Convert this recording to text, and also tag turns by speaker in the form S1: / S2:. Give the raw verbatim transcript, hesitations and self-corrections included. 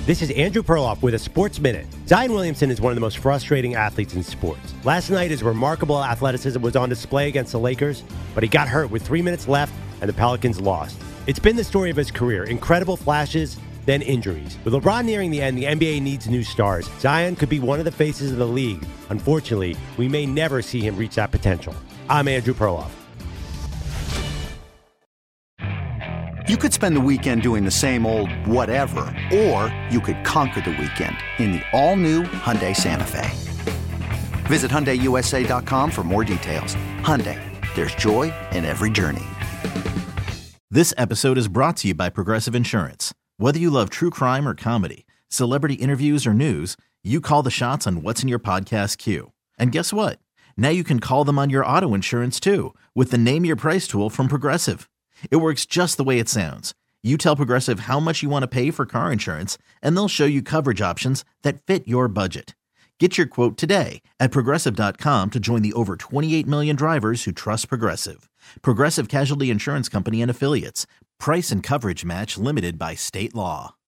S1: This is Andrew Perloff with a Sports Minute. Zion Williamson is one of the most frustrating athletes in sports. Last night, his remarkable athleticism was on display against the Lakers, but he got hurt with three minutes left, and the Pelicans lost. It's been the story of his career. Incredible flashes, then injuries. With LeBron nearing the end, the N B A needs new stars. Zion could be one of the faces of the league. Unfortunately, we may never see him reach that potential. I'm Andrew Perloff.
S2: You could spend the weekend doing the same old whatever, or you could conquer the weekend in the all-new Hyundai Santa Fe. Visit Hyundai U S A dot com for more details. Hyundai, there's joy in every journey.
S3: This episode is brought to you by Progressive Insurance. Whether you love true crime or comedy, celebrity interviews or news, you call the shots on what's in your podcast queue. And guess what? Now you can call them on your auto insurance too with the Name Your Price tool from Progressive. It works just the way it sounds. You tell Progressive how much you want to pay for car insurance, and they'll show you coverage options that fit your budget. Get your quote today at Progressive dot com to join the over twenty-eight million drivers who trust Progressive. Progressive Casualty Insurance Company and Affiliates. Price and coverage match limited by state law.